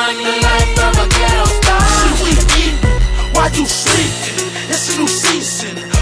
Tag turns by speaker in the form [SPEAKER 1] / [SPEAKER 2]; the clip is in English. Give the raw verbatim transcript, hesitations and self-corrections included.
[SPEAKER 1] living the life of a ghetto star.
[SPEAKER 2] Should we eat while you sleep? It's a new season.